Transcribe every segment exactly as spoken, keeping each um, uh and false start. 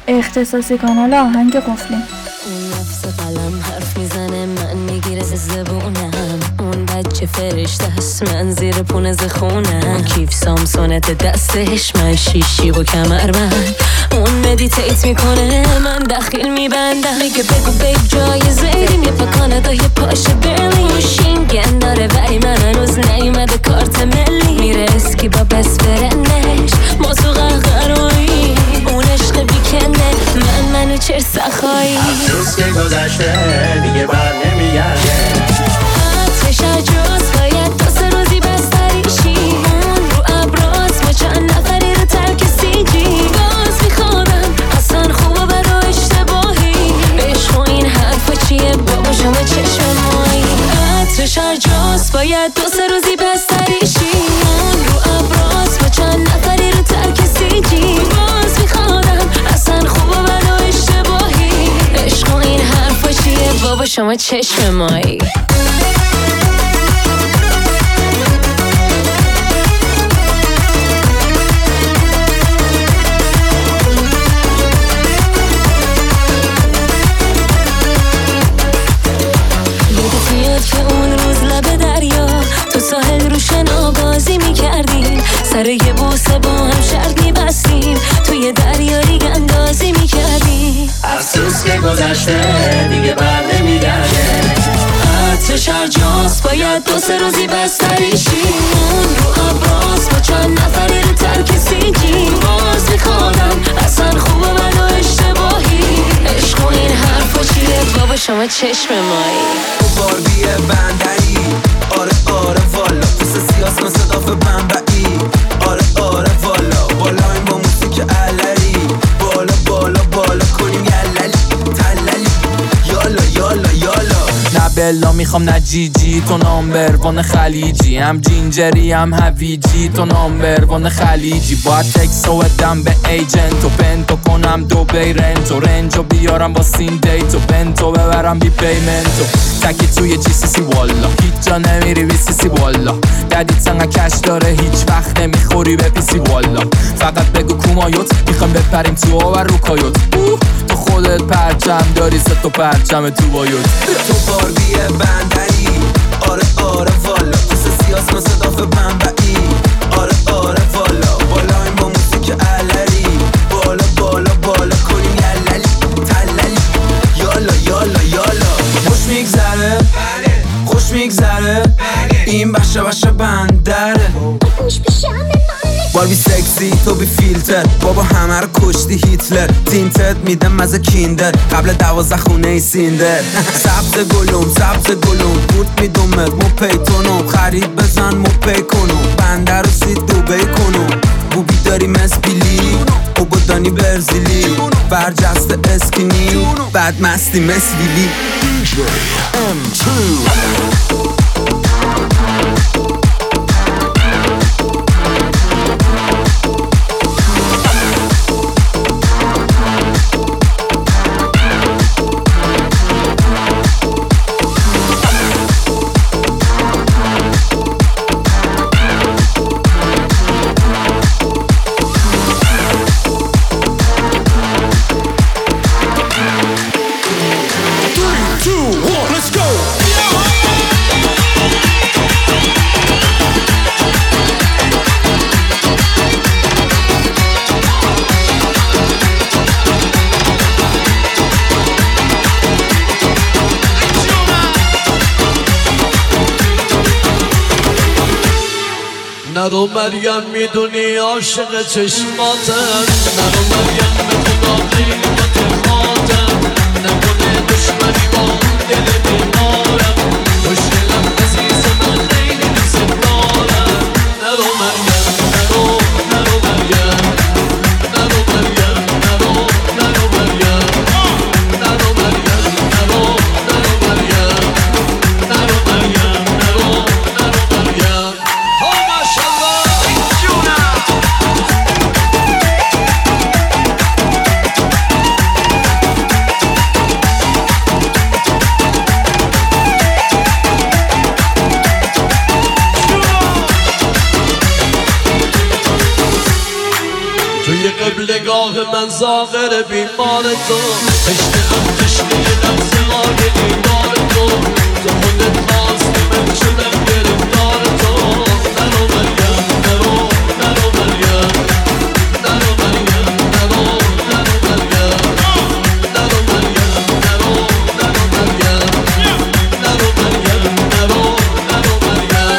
اختصاصی کانال آهنگ قفلی. اون نفس قلم حرف میزنه من میگیره زبونم، اون بچه فرشته هست من زیر پونه خونم، کیف سامسونت دستش من شیشی و کمربند، اون مدیتیت میکنه من دخیل میبندم، میگه بگو بیب جای زیریم یه پا کانادا یه پاش برلین، اون شینگن داره ولی من هنوز نیومده کارت ملی، میره اسکی با بس فرندش ما تو قهقرایی، اون عشق ویکنده من منو چر سخایی، افسوس که گذشته دیگه بر نمیگرده، آتش عجاز باید دو سه روزی بستریشی، اون رو ابراز ما چند نفری رو ترک سیجی، باز میخوادم اصلا خوب و بد و اشتباهی، عشق و این حرفا چیه بابا شما چشم مایی، آتش عجاز باید دو سه روزی بستریشی، اون رو ابراز ما چند نفری رو ترک سیجی، باز میخوادم اصلا خوب و بد و اشتباهی، عشق و این حرفا چیه بابا شما چشم مایی. که اون روز لب دریا تو ساحل رو شنا بازی میکردیم، سر یه بوسه با هم شرط میبستیم، توی دریا ریگ اندازی میکردیم، افسوس که گذشته دیگه بر نمیگرده، آتش هرجاست باید دو سه روزی بستریشی، اون رو ابراز با چند نفری رو ترک سیجی، باز میخوادم اصلا خوب و بد و اشتباهی، عشق و این حرفا چیه بابا شما چشم مایی، باردی بندری آره آره والا پس سیاس مثل داف بمبئی، آره آره والا بالا این با موسیقی علری، بالا بالا بالا کنیم یللی تللی یالا یالا یالا، نه بلا میخوام نه جیجی تو نامبروان خلیجی، هم جینجری هم هویجی تو نامبروان خلیجی، باید تکسو بدم به ایجنت و بنتو کنم دو بی رنتو، رنجو بیارم با سین دیتو بنتو ببرم بی پیمنتو، تکی توی جی سی سی والا هیچ جا نمیری بی سی سی والا، ددیت سنگه کش داره هیچ وقت نمیخوری به پی سی والا، فقط بگو کومایوت میخوایم بپریم تو و رو کایوت، تو خودت پرچم داری سه تا پرچم تو بایوت، تو باردی بندری آره آره والا پس سیاس مثل داف بمبئی، آره آره والا بالا این با موسیقی علری، بالا بالا بالا کنیم یللی تللی یالا یالا یالا، خوش میگذره خوش میگذره این بشه بشه بندره، باربی سکسی تو بی فیلتر بابا همه رو کشتی هیتلر، تینتت میدم مزه کیندر قبل دوازده خونه ای سیندر، سبز گلوم سبز گلوم بود میدومت مو پیتونم، خرید بزن مو پی کنم، بنده رو سید دوبی کنم، بوبی داری مسبیلی بابا دانی برزیلی، برجست اسکینی بعد مستی مسویلی ام تو نرو مریم میدونی عاشق چشماتم، نرو مریم بدون قیمت خاطم، نکنه دشمنی با دل بیمارم، مشکلم عزیز من خیلی دوست دارم، نرو مریم نرو نرو مریم نرو مریم نرو نرو مریم نرو مریم نرو نرو مریم نرو مریم نرو نرو مریم نگاه من زاغر بیمار تو عشقم تشنه لحظه های دیدار تو تو خودت خواستی من شدم گرفتار تو نرو مریم نرو نرو مریم نرو مریم نرو نرو مریم نرو مریم نرو نرو مریم نرو مریم نرو نرو مریم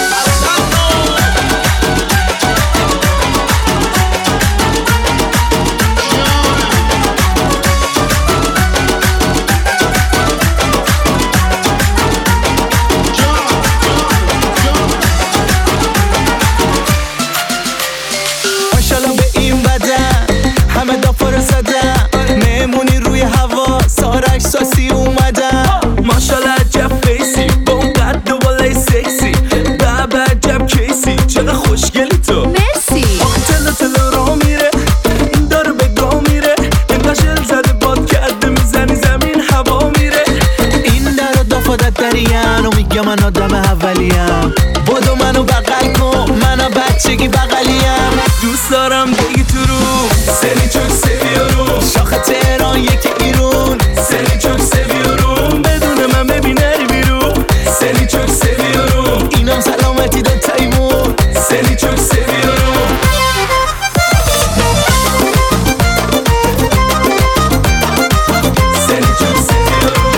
ماشالله به این بدن همه دافا رو زدن مهمونی روی هوا سارک ساسی اومدن ماشالله عجب فیسی با اون قد و بالای سکسی بابا عجب کیسی چقدر خوشگلی تو مرسی تلا تلا را میره این داره به گاه میره انگاه شل زده باد کرده میزنی زمین هوا میره این در دافادت دریم و میگه من آدم اولیم بودو منو بغل کن منو بچگی بغلیم دوست دارم بگی تو رو سری چوک سویارو شاخ تهران یکی ایرون سری چوک سویارو بدون من ببین نری بیرون سری چوک سویارو اینم سلامتی دو تایمون سری چوک سویارو سری چوک سویارو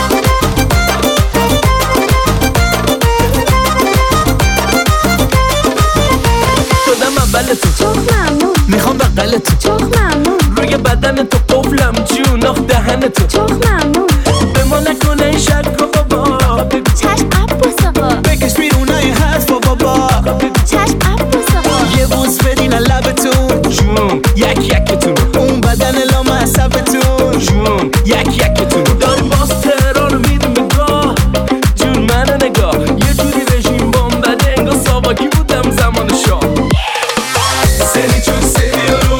شدم اول تو چخ ممنون میخوام بغل تو چخ ممنون روی بدن تو قفلم جون آخ دهن تو چخ ممنون به ما نکنه این شک و بابا بگو چشم عباس آقا بکش بیرونای حرف و بابا چشم عباس آقا یه بوس بدین لبتون جون یک یکتون اون بدن لام عصبتون جون یک یکتون داری باز تهران رو میدون بگاه جون منو نگاه یه جوری رژیم بام بده انگاه ساواکی بودم زمان شاه سری چون سویارو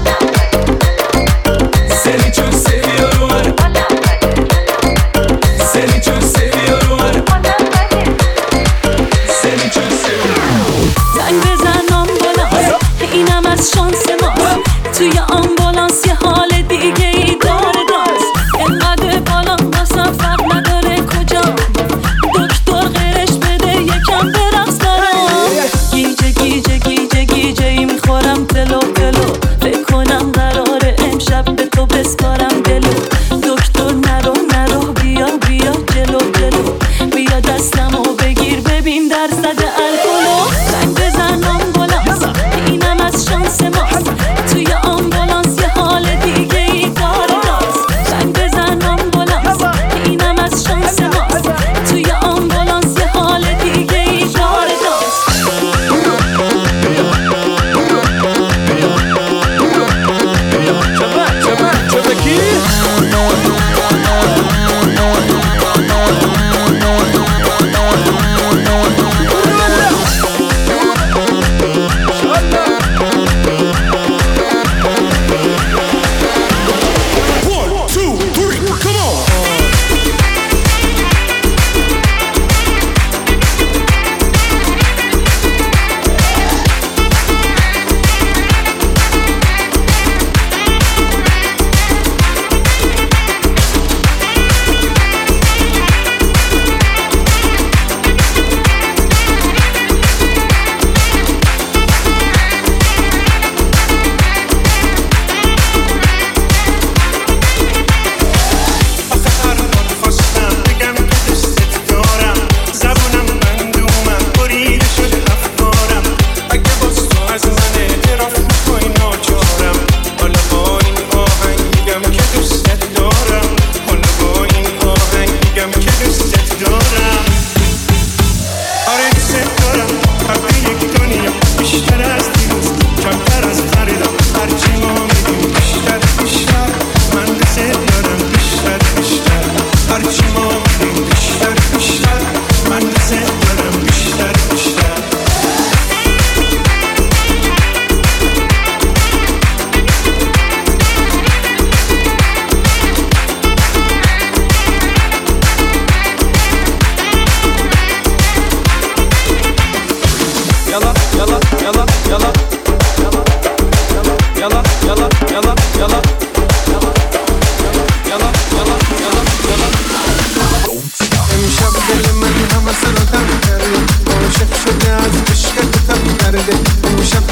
سری چون سویارو سری چون سویارو سری چون سویارو زنگ بزن آمبولانس اینم از شانس ماست توی آمبولانس یه حال دیگه ای داره دانس انقدر بالا واسم فرق نداره کجا دکتر غیرش بده یکم برقص برام گیجه گیجه گیجه گیجه ای میخورم تلو تلو فکر کنم قراره امشب به تو بسپارم دلو دکتر نرو نرو بیا بیا جلو جلو بیا دستمو بگیر ببین درصد الکلو زنگ بزن آمبولانس اینم از شانس ماست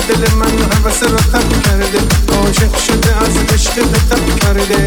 دل من هوس رو تب کرده عاشق شده از عشق تب کرده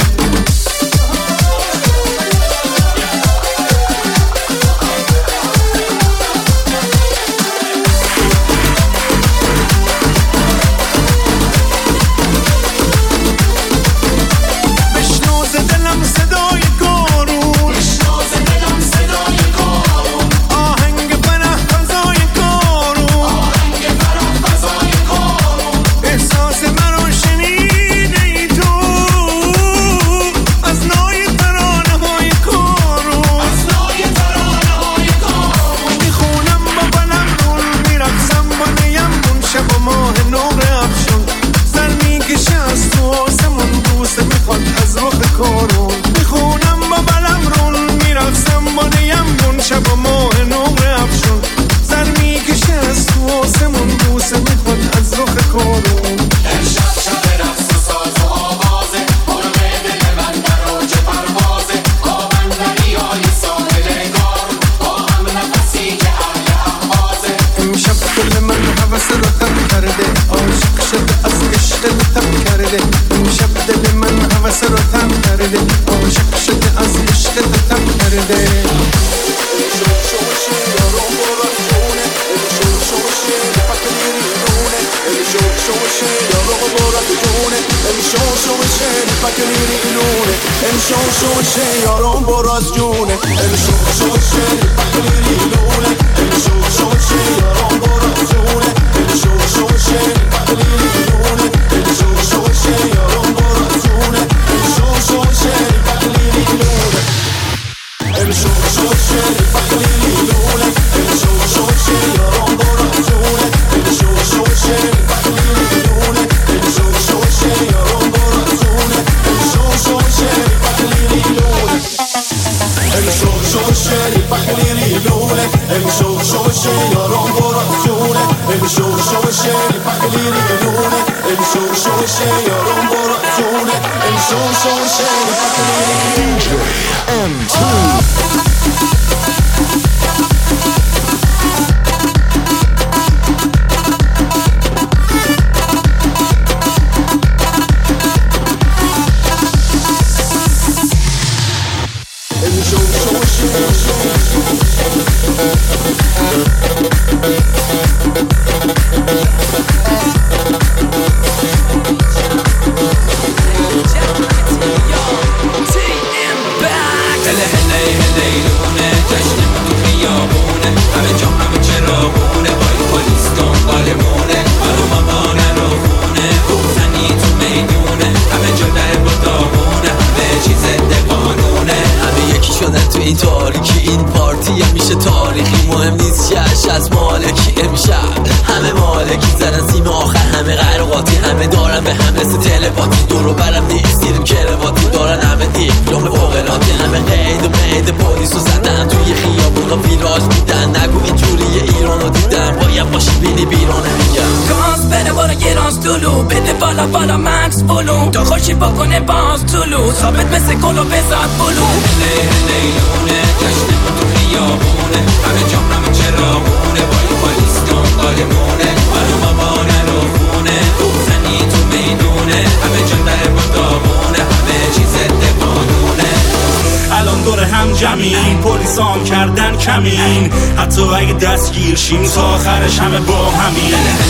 پلیسام کردن کمین حتی اگه دستگیر شیم تا آخرش همه با همین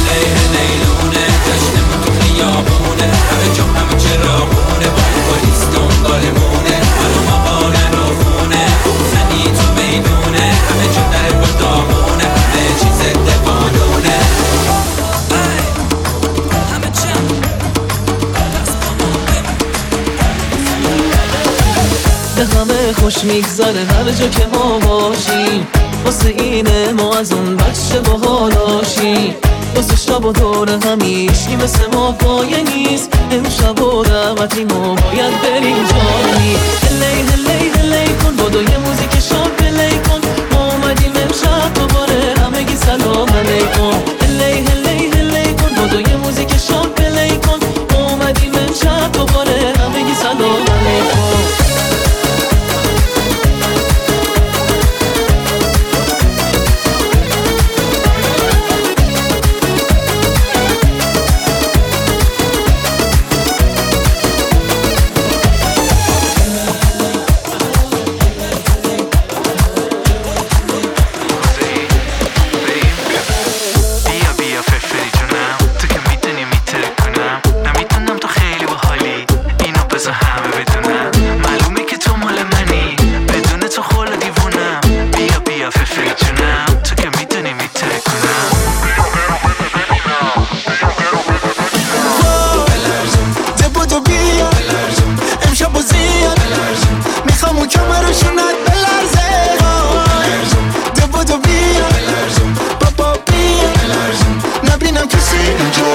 لیلونه جشنمون تو خیابونه همه جا همه چراغونه با پلیس دنبالمونه منو مامانه رو خونه زنی تو میدونه همه جا در با دامونه همه چیز قانونه همه جا به همه خوش میگذره هر جا که ما باشیم واسه اینه ما از اون بچه باحالاشیم واسه شب و دور همیشی مثل ما پایه نیست امشب و دعوتی ما باید بریم جانی هلی هلی هلی کن بادو یه موزیک شاد پلی کن ما اومدیم امشب دوباره همگی سلام علیکم هلی هلی هلی کن بادو یه موزیک شاد پلی کن ما اومدیم امشب دوباره همگی سلام علیکم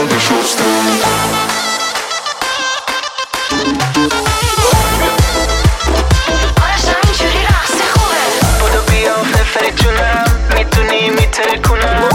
لب شستن بودو بیا بفری جونم میتونی میتره کنم